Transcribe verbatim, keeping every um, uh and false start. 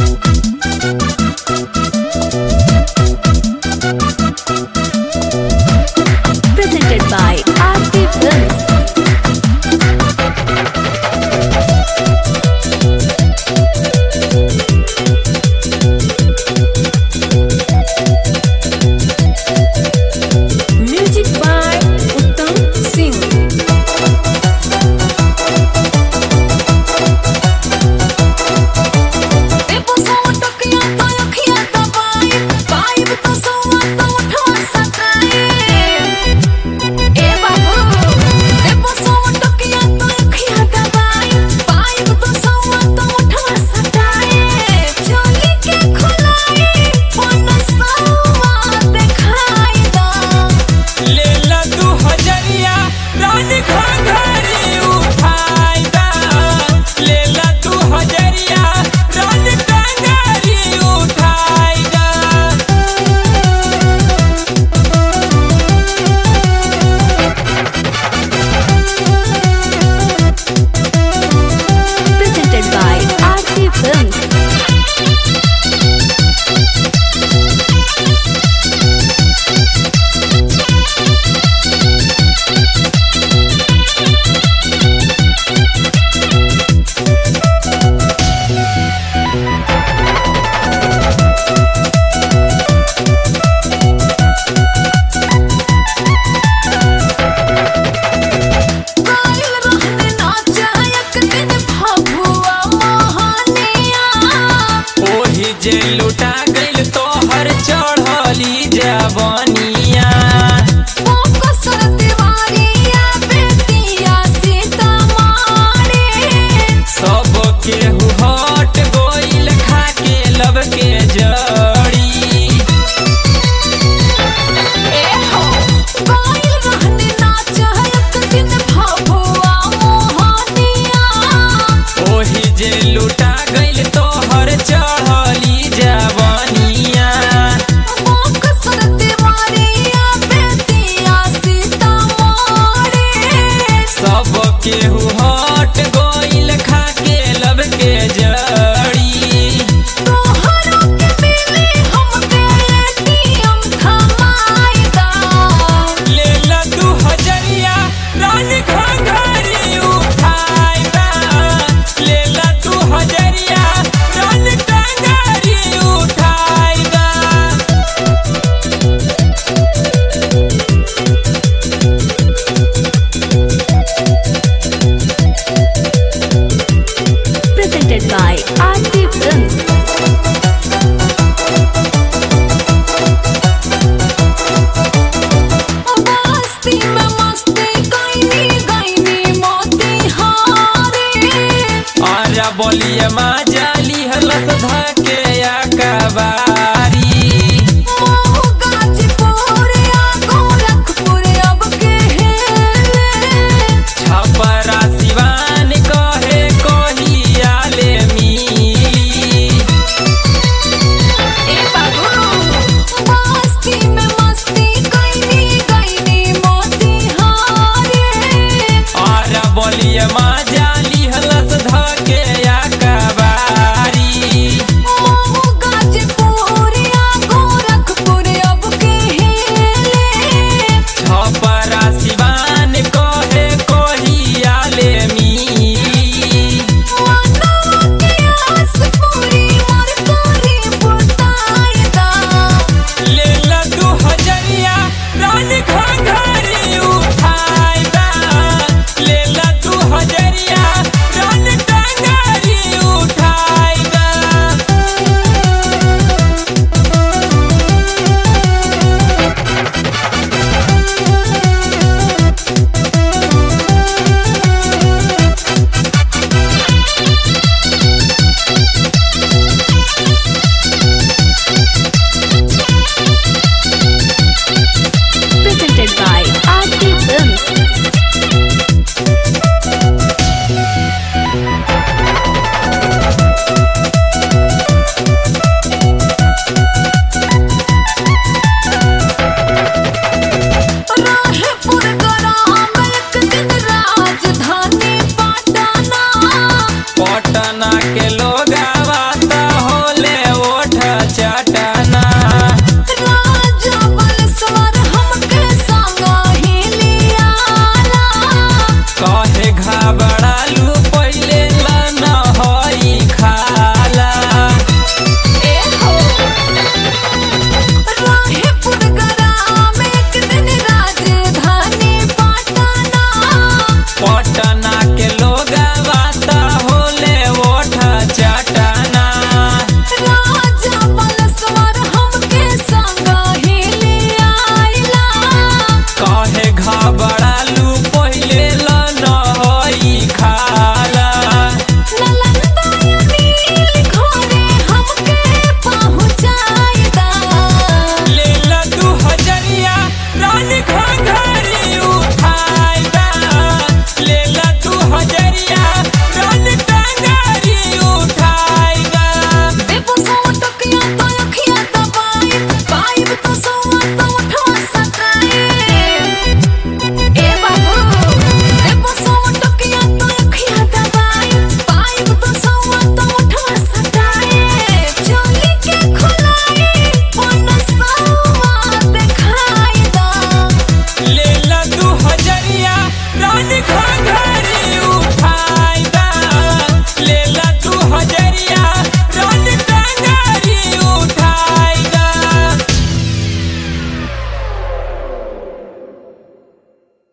Presented by Aarti Films. Music by Uttam Singh. जे लुटा गइल तोहर चढ़ली जवनिया सब केहू हट गइल खाके लब के जड़ी ओही जे लुटा गइल तोहर चढ़ली जवनिया सब केहू हट गइल खाके लब के जड़ी लेला दू हजरिया रानी घंघरी उठाइदा लेला दू हजरिया रानी घंघरी उठाइदा Presented by Aarti Films. Ara बोलिए माँ जाली हलस धके अकबारी छपरा सिवान कहे कहिया ले मिली आरा बोलिए माँ जाली हलस धके अकबारी छपरा सिवान कहे कहिया ले मिली लेला दू हजरिया रानी घंघरी उठाइदा लेला दू हजरिया रानी घंघरी उठाइदा Presented by Aarti Films. Patna के लो